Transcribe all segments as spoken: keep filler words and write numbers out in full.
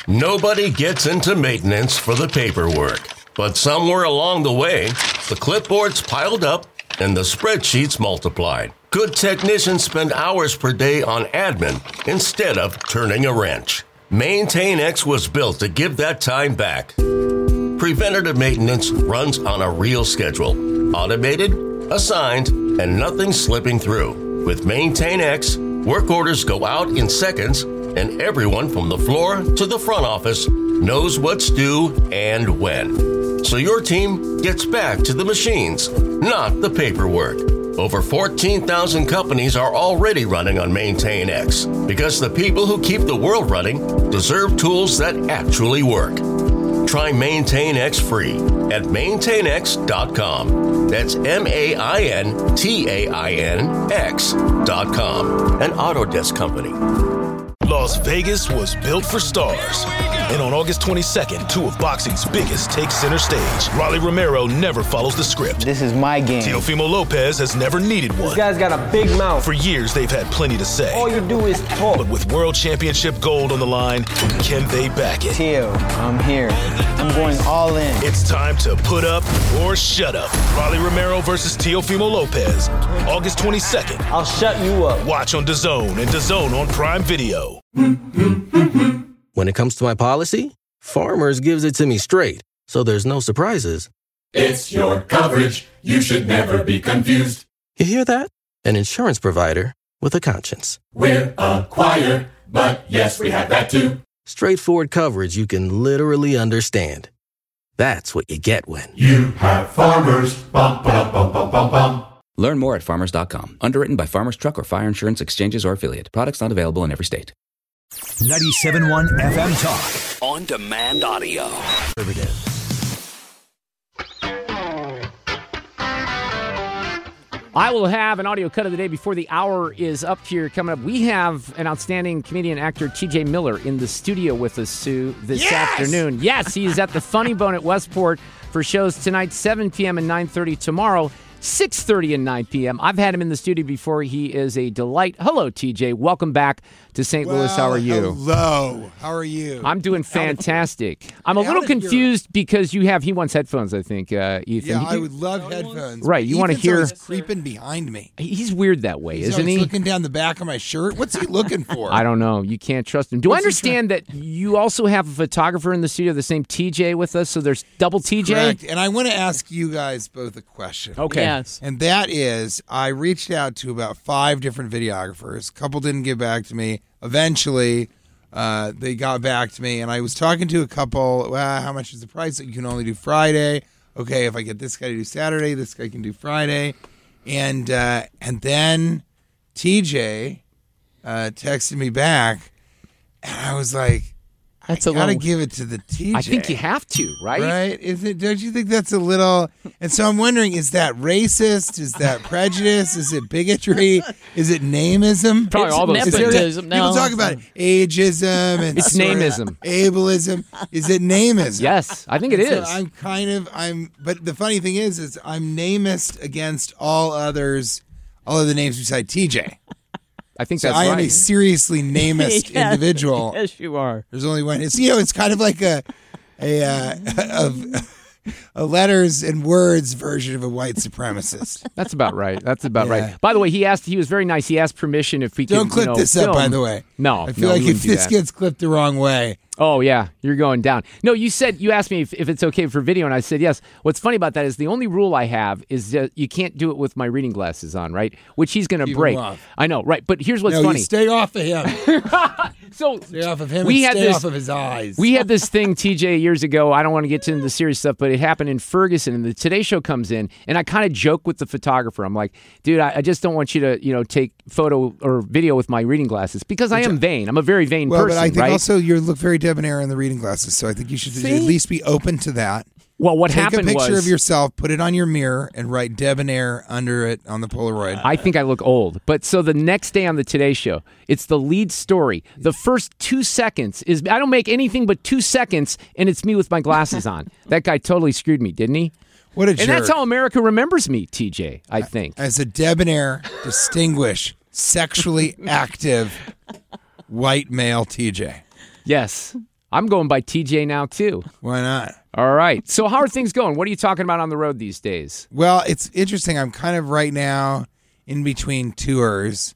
Nobody gets into maintenance for the paperwork. But somewhere along the way, the clipboards piled up and the spreadsheets multiplied. Good technicians spend hours per day on admin instead of turning a wrench. MaintainX was built to give that time back. Preventative maintenance runs on a real schedule. Automated, assigned, and nothing slipping through. With MaintainX, work orders go out in seconds, and everyone from the floor to the front office knows what's due and when. So your team gets back to the machines, not the paperwork. Over fourteen thousand companies are already running on MaintainX because the people who keep the world running deserve tools that actually work. Try MaintainX free at maintain x dot com. That's M A I N T A I N X dot com. An Autodesk company. Las Vegas was built for stars. And on August twenty-second, two of boxing's biggest take center stage. Rolly Romero never follows the script. This is my game. Teofimo Lopez has never needed one. This guy's got a big mouth. For years, they've had plenty to say. All you do is talk. But with World Championship gold on the line, can they back it? Teo, I'm here. I'm going all in. It's time to put up or shut up. Rolly Romero versus Teofimo Lopez. August twenty-second. I'll shut you up. Watch on DAZN and DAZN on Prime Video. When it comes to my policy, Farmers gives it to me straight, so there's no surprises. It's your coverage. You should never be confused. You hear that? An insurance provider with a conscience. We're a choir, but yes, we have that too. Straightforward coverage you can literally understand. That's what you get when you have Farmers. Bum, ba, bum, bum, bum, bum. Learn more at farmers dot com. Underwritten by Farmers Truck or Fire Insurance Exchanges or Affiliate. Products not available in every state. ninety-seven point one F M Talk. On demand audio. I will have an audio cut of the day before the hour is up here coming up. We have an outstanding comedian actor, T J Miller, in the studio with us, Sue, this yes! afternoon. Yes, he's at the Funny Bone at Westport for shows tonight, seven p.m. and nine thirty tomorrow. six thirty and nine p.m. I've had him in the studio before. He is a delight. Hello, T J. Welcome back to Saint Well, Louis. How are you? Hello. How are you? I'm doing fantastic. I'm a little confused because you have, he wants headphones, I think, uh, Ethan. Yeah, He- I would love headphones. Right, you want to Ethan's hear... always creeping behind me. He's weird that way, He's isn't always he? looking down the back of my shirt. What's he looking for? I don't know. You can't trust him. Do What's I understand that you also have a photographer in the studio, the same T J with us, so there's double T J? Correct. And I want to ask you guys both a question. Okay. Yes. And that is, I reached out to about five different videographers. A couple didn't get back to me. Eventually, uh, they got back to me, and I was talking to a couple. Well, how much is the price? You can only do Friday. Okay, if I get this guy to do Saturday, this guy can do Friday. And uh, and then T J uh, texted me back, and I was like, That's I a gotta little- give it to the T J. I think you have to, right? Right? Is it? Don't you think that's a little? And so I'm wondering: is that racist? Is that prejudice? Is it bigotry? Is it nameism? Probably all those Is there- things. People talk about ageism and It's sort of nameism. ableism. Is it nameism? Yes, I think it And so is. I'm kind of I'm. But the funny thing is, is I'm namist against all others, all of the names beside T J. I think So that's I am right. a seriously namist Yes. individual. Yes, you are. There's only one. It's you know, it's kind of like a a uh, of a letters and words version of a white supremacist. That's about right. That's about Yeah. right. By the way, he asked. He was very nice. He asked permission if we Don't could. clip you know, this up, film. by the way. No, I feel no, like we if wouldn't do this that. gets clipped the wrong way. Oh, yeah, you're going down. No, you said, you asked me if, if it's okay for video, and I said yes. What's funny about that is the only rule I have is that you can't do it with my reading glasses on, right? Which he's going to Keep 'em break. off. I know, right? But here's what's no, funny. You stay off of him. so stay off of him. we and had stay this- off of his eyes. We had this thing, T J, years ago. I don't want to get into the serious stuff, but it happened in Ferguson, and the Today Show comes in, and I kind of joke with the photographer. I'm like, dude, I, I just don't want you to, you know, take photo or video with my reading glasses because I am vain. I'm a very vain well, person, but I think right? also you look very debonair in the reading glasses, so I think you should See? at least be open to that. Well, what Take happened a picture was- of yourself, put it on your mirror, and write debonair under it on the Polaroid. I think I look old. But so the next day on the Today Show, it's the lead story. The first two seconds is, I don't make anything but two seconds, and it's me with my glasses on. That guy totally screwed me, didn't he? What a And jerk. that's how America remembers me, T J, I think. As a debonair, distinguished, sexually active white male T J. Yes. I'm going by T J now, too. Why not? All right. So how are things going? What are you talking about on the road these days? Well, it's interesting. I'm kind of right now in between tours.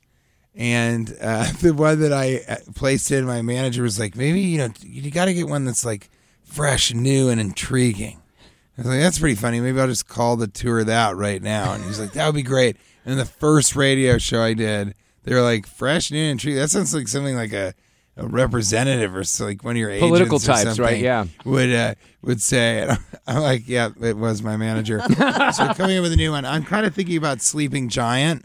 And uh, the one that I placed in, my manager was like, maybe, you know, you got to get one that's like fresh, new, and intriguing. I was like, that's pretty funny. Maybe I'll just call the tour that right now. And he's like, that would be great. And the first radio show I did, they were like, fresh, new, and intriguing. That sounds like something like a, a representative or so, like one of your agents Political or types, right? Yeah. Would, uh, would say, and I'm like, yeah, it was my manager. So coming up with a new one. I'm kind of thinking about Sleeping Giant.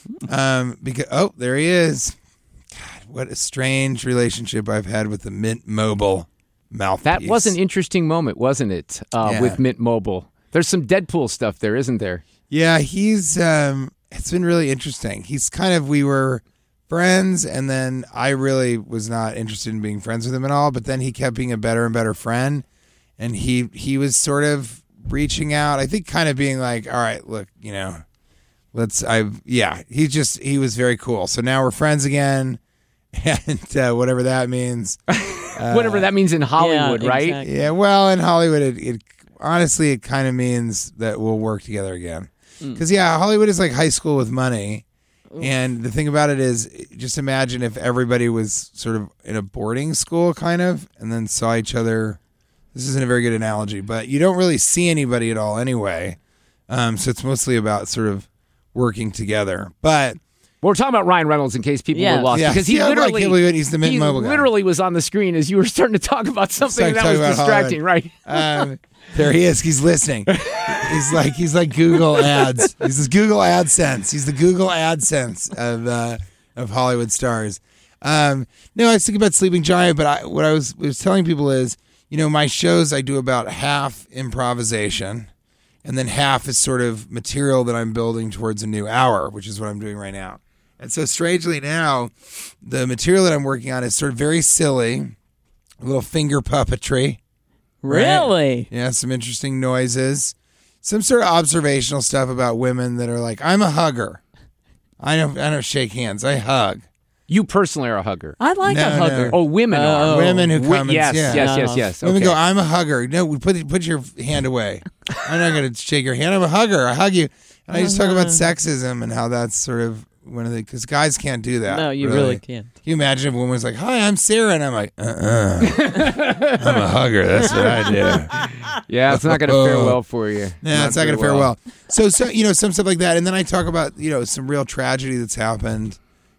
Um, because oh, there he is. God, what a strange relationship I've had with the Mint Mobile mouthpiece. That was an interesting moment, wasn't it? Uh, Yeah. With Mint Mobile. There's some Deadpool stuff there, isn't there? Yeah, he's. Um, it's been really interesting. He's kind of. We were friends, and then I really was not interested in being friends with him at all. But then he kept being a better and better friend, and he he was sort of reaching out. I think, kind of being like, all right, look, you know. Let's, I, yeah, he just, he was very cool. So now we're friends again, and uh, whatever that means. Uh, Whatever that means in Hollywood, Yeah, right? exactly. yeah, well, in Hollywood, it, it honestly, it kind of means that we'll work together again. Because, yeah, Hollywood is like high school with money. And the thing about it is, just imagine if everybody was sort of in a boarding school, kind of, and then saw each other. This isn't a very good analogy, but you don't really see anybody at all anyway. Um, so it's mostly about sort of working together. But Well, we're talking about Ryan Reynolds in case people Yeah. were lost Yeah. because he Yeah, I literally can't believe it. He's the Mint he Mobile guy. literally was on the screen as you were starting to talk about something Started that talking was about distracting, Hollywood. right? Um, there he is. He's listening. He's like he's like Google Ads. He's this Google AdSense. He's the Google AdSense of uh, of Hollywood stars. Um, no, I was thinking about Sleeping Giant, but I, what I was was telling people is, you know, my shows I do about half improvisation, and then half is sort of material that I'm building towards a new hour, which is what I'm doing right now. And so strangely now, the material that I'm working on is sort of very silly, a little finger puppetry. Right? Really? Yeah, some interesting noises. Some sort of observational stuff about women that are like, I'm a hugger. I don't I don't shake hands. I hug. You personally are a hugger. I like No, a hugger. Oh, women are. Oh. Women who Wi- come and yes, yeah. yes, No, yes, no. yes. Women Okay. go, I'm a hugger. No, put put your hand away. I'm not going to shake your hand. I'm a hugger. I hug you. And I just talk about sexism and how that's sort of one of the, because guys can't do that. No, you really can't. Can you imagine if a woman was like, hi, I'm Sarah. And I'm like, uh-uh. I'm a hugger. That's what I do. Yeah, it's not going to fare well for you. Yeah, it's not going to fare well. So, so, you know, some stuff like that. And then I talk about, you know, some real tragedy that's happened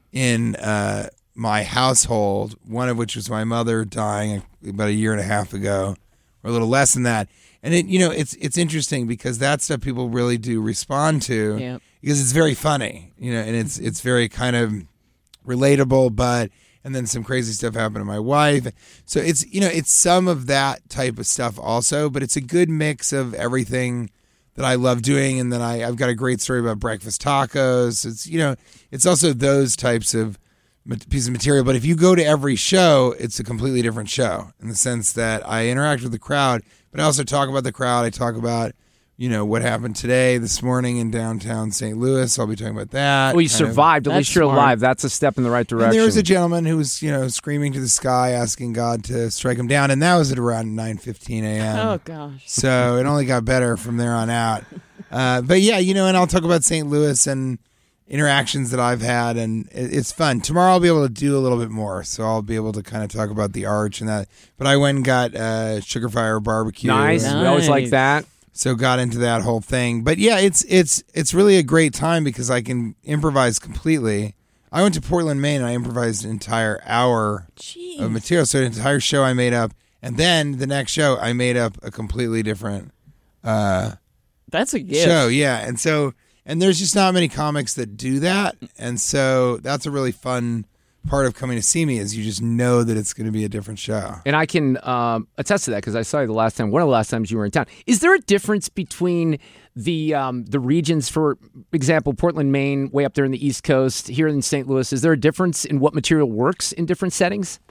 in uh, my household, one of which was my mother dying about a year and a half ago, or a little less than that. And, it, you know, it's it's interesting because that stuff people really do respond to Yeah. because it's very funny, you know, and it's it's very kind of relatable, but and then some crazy stuff happened to my wife. So it's, you know, it's some of that type of stuff also, but it's a good mix of everything that I love doing. And then I, I've got a great story about breakfast tacos. It's, you know, it's also those types of piece of material. But if you go to every show, it's a completely different show in the sense that I interact with the crowd, but I also talk about the crowd. I talk about, you know, what happened today, this morning in downtown Saint Louis. I'll be talking about that. Well, you kind of. survived. At That's least you're smart. alive. That's a step in the right direction. And there was a gentleman who was, you know, screaming to the sky, asking God to strike him down, and that was at around nine fifteen a.m. Oh, gosh. So it only got better from there on out. Uh, but yeah, you know, and I'll talk about Saint Louis and interactions that I've had, and it, it's fun. Tomorrow I'll be able to do a little bit more, so I'll be able to kind of talk about the arch and that. But I went and got uh, Sugar Fire Barbecue. Nice. and- We always like Nice. that. So got into that whole thing. But yeah, it's it's it's really a great time because I can improvise completely. I went to Portland, Maine, and I improvised an entire hour Jeez. of material. So an entire show I made up, and then the next show I made up a completely different uh, That's a gift. show. Yeah, and so and there's just not many comics that do that, and so that's a really fun part of coming to see me is you just know that it's going to be a different show. And I can um, attest to that because I saw you the last time, one of the last times you were in town. Is there a difference between the um, the regions, for example, Portland, Maine, way up there in the East Coast, here in Saint Louis? Is there a difference in what material works in different settings?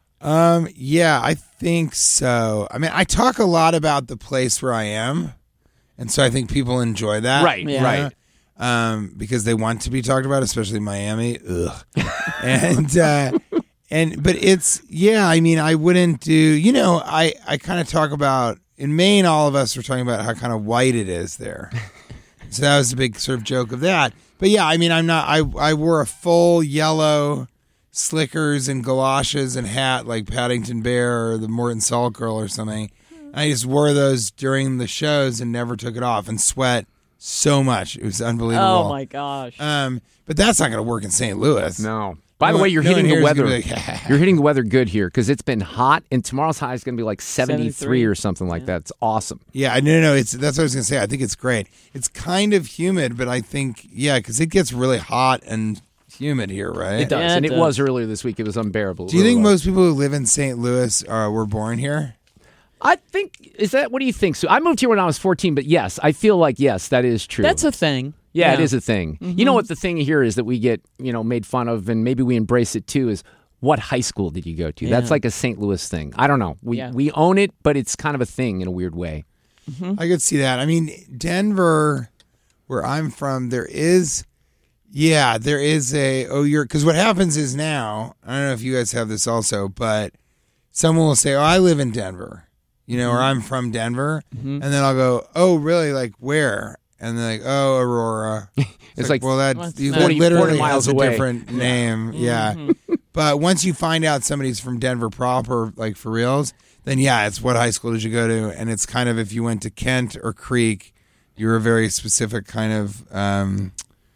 Um, yeah, I think so. I mean, I talk a lot about the place where I am, and so I think people enjoy that. Right, Yeah. right. Um, because they want to be talked about, especially Miami. Ugh. and uh, and but it's yeah. I mean, I wouldn't do. You know, I I kind of talk about in Maine. All of us were talking about how kind of white it is there. So that was the big sort of joke of that. But yeah, I mean, I'm not. I I wore a full yellow slickers and galoshes and hat like Paddington Bear or the Morton Salt Girl or something. I just wore those during the shows and never took it off and sweat so much. It was unbelievable. Oh my gosh. Um, but that's not going to work in Saint Louis. No. By the No way, you're one- no hitting one the here is weather. gonna be like, You're hitting the weather good here because it's been hot, and tomorrow's high is going to be like seventy-three, seventy-three or something like that. It's awesome. Yeah, no, no, no. It's that's what I was going to say. I think it's great. It's kind of humid, but I think yeah, because it gets really hot and humid here, right? It does, Yeah, and it it does. was earlier this week. It was unbearable. It Do you really think was. most people who live in Saint Louis uh, were born here? I think is that. What do you think? So I moved here when I was fourteen, but yes, I feel like yes, that is true. That's a thing. Yeah, it is a thing. Mm-hmm. You know what the thing here is that we get, you know, made fun of, and maybe we embrace it too. Is what high school did you go to? Yeah. That's like a Saint Louis thing. I don't know. We Yeah. we own it, but it's kind of a thing in a weird way. I could see that. I mean, Denver, where I'm from, there is, yeah, there is a, oh, you're, because what happens is now, I don't know if you guys have this also, but someone will say, oh, I live in Denver, you know, or I'm from Denver. And then I'll go, oh, really? Like where? And they're like, oh, Aurora. It's, It's like, like well, that, What's you, that? that forty literally miles has a away. different name. Yeah. But once you find out somebody's from Denver proper, like for reals, then yeah, it's what high school did you go to? And it's kind of if you went to Kent or Creek, you're a very specific kind of um,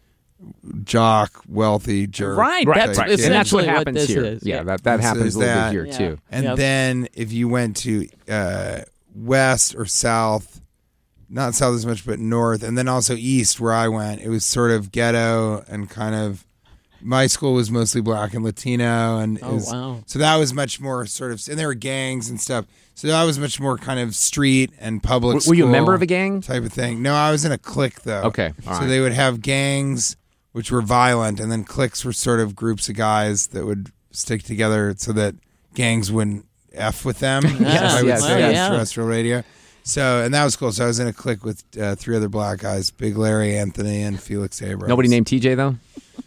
jock, wealthy jerk. Right. Right, That's right. kid. And that's what essentially what happens this here. is. Yeah, that, that This happens is a little that. bit here Yeah. too. And Yep. then if you went to uh, west or south, not south as much, but north, and then also east where I went, it was sort of ghetto and kind of. My school was mostly black and Latino, and it Oh, was- wow. so that was much more sort of, and there were gangs and stuff. So that was much more kind of street and public. W- were you a school member of a gang? type of thing? No, I was in a clique though. Okay, all so right. they would have gangs which were violent, and then cliques were sort of groups of guys that would stick together so that gangs wouldn't f with them. Yes, I would yes, say yes. on Yeah. terrestrial radio. So, and that was cool. So I was in a clique with uh, three other black guys: Big Larry, Anthony, and Felix Abrams. Nobody named T J though.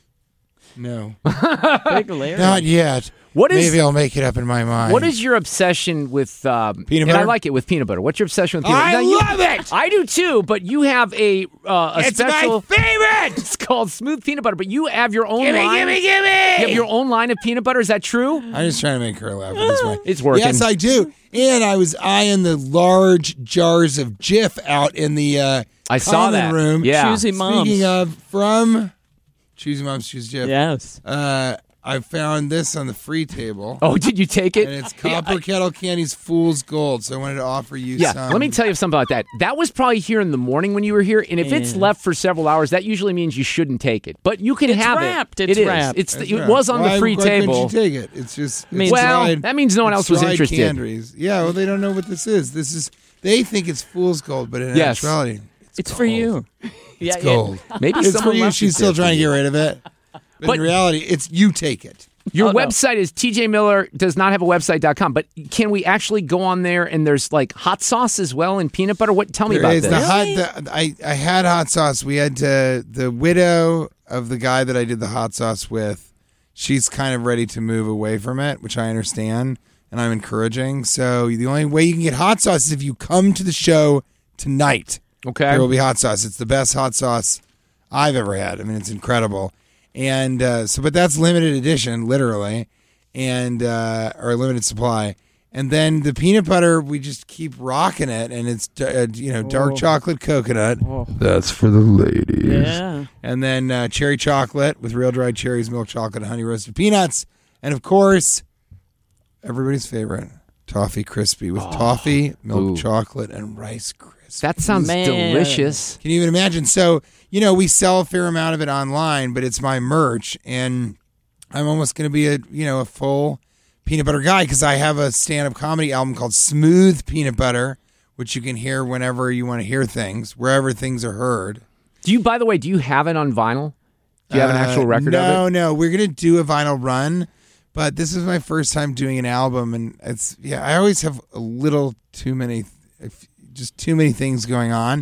No, Big Larry. not yet. What is- Maybe I'll make it up in my mind. What is your obsession with um, Peanut and I butter? like it with peanut butter. What's your obsession with peanut I butter? Now, you- love it! I do too, but you have a uh, a It's special. my favorite. It's called smooth peanut butter, but you have your own Gimme, line. gimme, gimme! You have your own line of peanut butter. Is that true? I'm just trying to make her laugh at this way. It's working. Yes, I do. And I was eyeing the large jars of Jif out in the uh, I saw common that. room. Yeah. Choosy moms. Speaking of, from Choosy Moms, Choose Jif. Yes. Uh, I found this on the free table. Oh, did you take it? And it's Copper Kettle Candy's Fool's Gold. So I wanted to offer you Yeah, some. let me tell you something about that. That was probably here in the morning when you were here, and if it's Yeah. left for several hours, that usually means you shouldn't take it. But you can It's have wrapped. it. It's It is. wrapped. It's That's it right. was on Why- the free why couldn't table. you take it? It's just. mean, it's well, dried- that means no one it's else was dried interested. Candies. Yeah, well, they don't know what this is. This is. They think it's Fool's Gold, but in Yes. actuality, it's, It's for gold. you. Yeah, It's gold. Maybe It's for someone you. left She's it still there for trying to you. get rid of it. But, But- in reality, it's you take it. Your Oh, no. website is T J Miller does not have a website dot com, but can we actually go on there and there's like hot sauce as well and peanut butter? What? Tell me There about is this. the hot. The, I I had hot sauce. We had to the widow of the guy that I did the hot sauce with. She's kind of ready to move away from it, which I understand, and I'm encouraging. So the only way you can get hot sauce is if you come to the show tonight. Okay. There will be hot sauce. It's the best hot sauce I've ever had. I mean, it's incredible. And uh, so, but that's limited edition, literally, and uh, or limited supply. And then the peanut butter, we just keep rocking it, and it's uh, you know dark Oh. chocolate coconut. Oh. That's for the ladies. Yeah. And then uh, cherry chocolate with real dried cherries, milk chocolate, and honey roasted peanuts, and of course, everybody's favorite toffee crispy with toffee, milk Ooh. chocolate, and rice Krispies. That sounds Man. delicious. Can you even imagine? So, you know, we sell a fair amount of it online, but it's my merch, and I'm almost going to be a, you know, a full peanut butter guy because I have a stand-up comedy album called Smooth Peanut Butter, which you can hear whenever you want to hear things, wherever things are heard. Do you, by the way, do you have it on vinyl? Do you have an actual Uh, record no, of it? No, no. We're going to do a vinyl run, but this is my first time doing an album, and it's, yeah, I always have a little too many, if- just too many things going on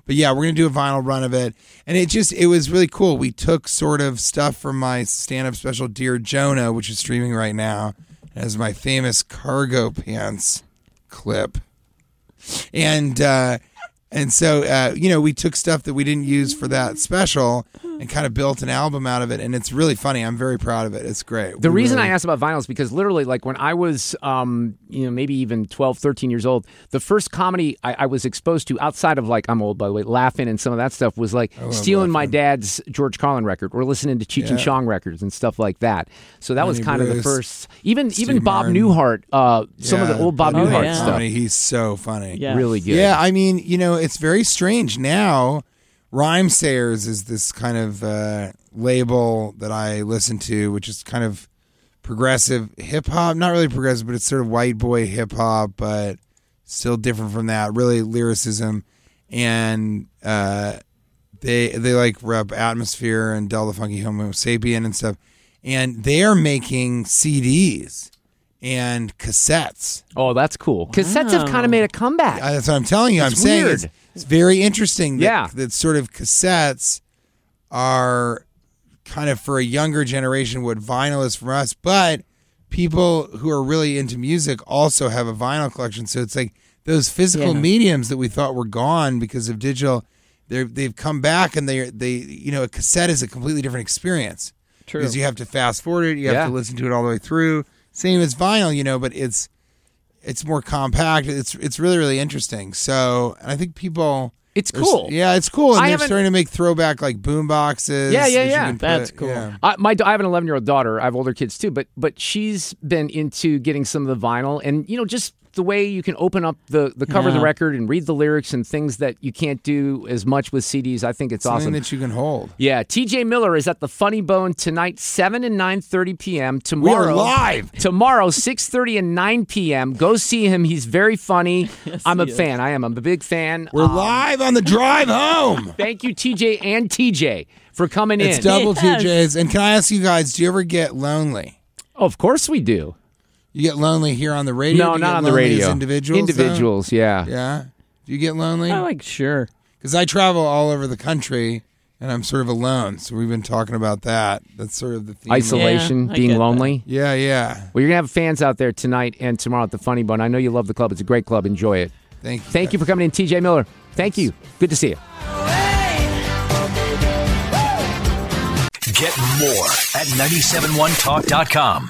But yeah, we're going to do a vinyl run of it. And it just, it was really cool. We took sort of stuff from my stand-up special, Dear Jonah, which is streaming right now, as my famous cargo pants clip. And, uh, and so, uh, you know, we took stuff that we didn't use for that special and kind of built an album out of it. And it's really funny. I'm very proud of it. It's great. The We reason really- I asked about vinyl is because literally, like when I was, um, you know, maybe even twelve, thirteen years old, the first comedy I, I was exposed to outside of like, I'm old by the way, Laughing and some of that stuff was like love stealing my Laugh-In. dad's George Carlin record or listening to Cheech and Yeah. Chong records and stuff like that. So that was Lenny kind of the Bruce, first, even Steve even Bob Martin. Newhart, uh, some of the Yeah, old Bob Bob Newhart yeah. stuff. Funny. He's so funny. Yeah. Really good. Yeah, I mean, you know, it's very strange now. Rhymesayers is this kind of uh, label that I listen to, which is kind of progressive hip hop. Not really progressive, but it's sort of white boy hip hop, but still different from that. Really lyricism, and uh, they they like rep Atmosphere and Del the Funky Homo Sapien and stuff, and they are making C Ds and cassettes. Oh, that's cool. Cassettes have kind of made a comeback. Uh, That's what I'm telling you. I'm It's saying weird. it's, it's very interesting that, Yeah. that sort of cassettes are kind of for a younger generation what vinyl is for us, but people who are really into music also have a vinyl collection. So it's like those physical Yeah. mediums that we thought were gone because of digital, they're, they've come back, and they they you know a cassette is a completely different experience. True. Because you have to fast forward it, you have Yeah. to listen to it all the way through. Same as vinyl, you know, but it's it's more compact. It's it's really really interesting. So, and I think people, It's there's- cool. Yeah, it's cool, and I they're haven't- starting to make throwback like boom boxes. Yeah, yeah, that you yeah. can That's put- cool. yeah. I, my, I have an eleven-year-old daughter. I have older kids too, but but she's been into getting some of the vinyl, and you know, just the way you can open up the, the cover of the Yeah. record and read the lyrics and things that you can't do as much with C Ds. I think it's Something awesome. that you can hold. Yeah, T J Miller is at the Funny Bone tonight, seven and nine thirty p.m. Tomorrow, We are live. Tomorrow, six thirty and nine p.m. Go see him. He's very funny. I'm a he is. fan. I am. I'm a big fan. We're Um, live on the drive home. Thank you, T J and T J, for coming It's in. double Yes. T Js. And can I ask you guys, do you ever get lonely? Oh, of course we do. You get lonely here on the radio? No, Do you not get on the lonely radio. As individuals. though? Individuals, yeah. Yeah. Do you get lonely? I like sure. Because I travel all over the country, and I'm sort of alone. So we've been talking about that. That's sort of the theme. of- Isolation, Yeah, I being get that. lonely. Yeah, yeah. Well, you're gonna have fans out there tonight and tomorrow at the Funny Bone. I know you love the club. It's a great club. Enjoy it. Thank you. Thank you for coming in, T J Miller. Thank you. Good to see you. Get more at nine seven one talk dot com.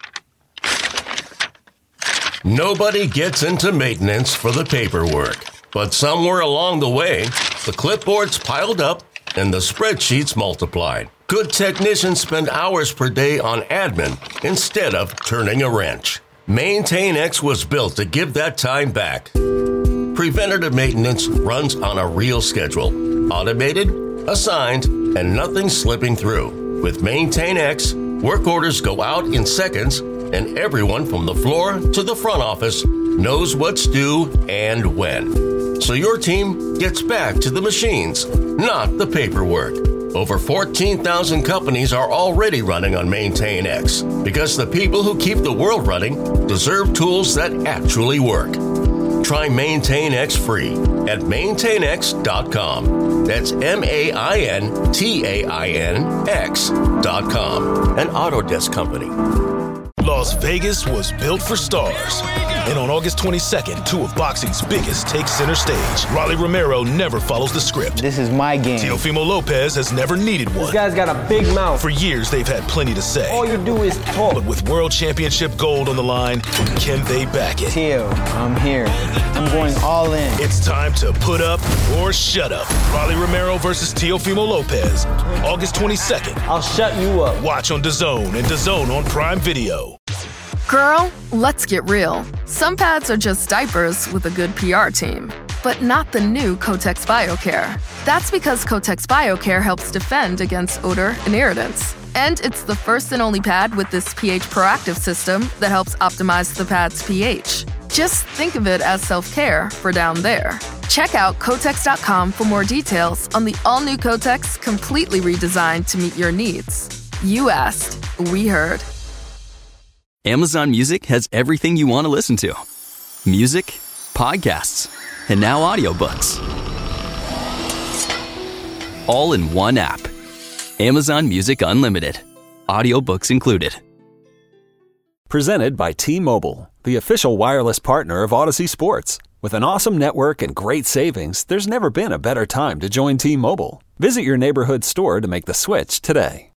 Nobody gets into maintenance for the paperwork, but somewhere along the way, the clipboards piled up and the spreadsheets multiplied. Good technicians spend hours per day on admin instead of turning a wrench. MaintainX was built to give that time back. Preventative maintenance runs on a real schedule, automated, assigned, and nothing slipping through. With MaintainX, work orders go out in seconds, and everyone from the floor to the front office knows what's due and when. So your team gets back to the machines, not the paperwork. Over fourteen thousand companies are already running on MaintainX because the people who keep the world running deserve tools that actually work. Try MaintainX free at maintain x dot com. That's M A I N T A I N X dot com. An Autodesk company. Las Vegas was built for stars. And on August twenty-second, two of boxing's biggest take center stage. Rolly Romero never follows the script. This is my game. Teofimo Lopez has never needed This one. guy's got a big mouth. For years, they've had plenty to say. All you do is talk. But with world championship gold on the line, can they back it? Tio, I'm here. I'm going all in. It's time to put up or shut up. Rolly Romero versus Teofimo Lopez. August twenty-second. I'll shut you up. Watch on DAZN and DAZN on Prime Video. Girl, let's get real. Some pads are just diapers with a good P R team, but not the new Kotex BioCare. That's because Kotex BioCare helps defend against odor and irritants. And it's the first and only pad with this pH proactive system that helps optimize the pad's pH. Just think of it as self-care for down there. Check out Kotex dot com for more details on the all-new Kotex, completely redesigned to meet your needs. You asked, we heard. Amazon Music has everything you want to listen to. Music, podcasts, and now audiobooks. all in one app. Amazon Music Unlimited. Audiobooks included. Presented by T-Mobile, the official wireless partner of Odyssey Sports. With an awesome network and great savings, there's never been a better time to join T-Mobile. Visit your neighborhood store to make the switch today.